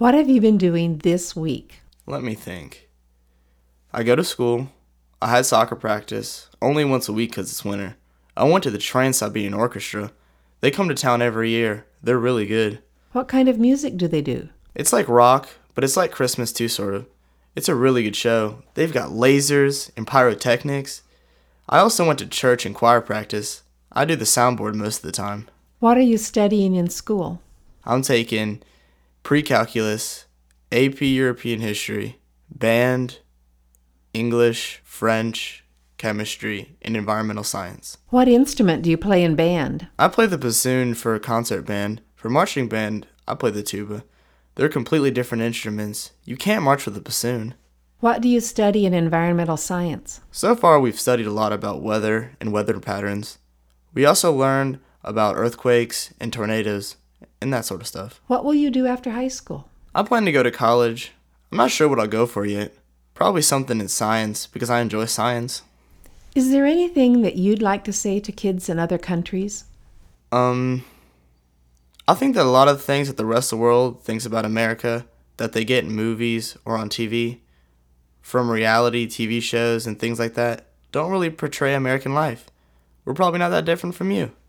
What have you been doing this week? Let me think. I go to school. I had soccer practice, only once a week because it's winter. I went to the Trans-Siberian Orchestra. They come to town every year. They're really good. What kind of music do they do? It's like rock, but it's like Christmas too, sort of. It's a really good show. They've got lasers and pyrotechnics. I also went to church and choir practice. I do the soundboard most of the time. What are you studying in school? I'm taking pre-calculus, AP European history, band, English, French, chemistry, and environmental science. What instrument do you play in band? I play the bassoon for a concert band. For marching band, I play the tuba. They're completely different instruments. You can't march with a bassoon. What do you study in environmental science? So far, we've studied a lot about weather and weather patterns. We also learned about earthquakes and tornadoes and that sort of stuff. What will you do after high school? I plan to go to college. I'm not sure what I'll go for yet. Probably something in science because I enjoy science. Is there anything that you'd like to say to kids in other countries? I think that a lot of the things that the rest of the world thinks about America that they get in movies or on TV, from reality TV shows and things like that, don't really portray American life. We're probably not that different from you.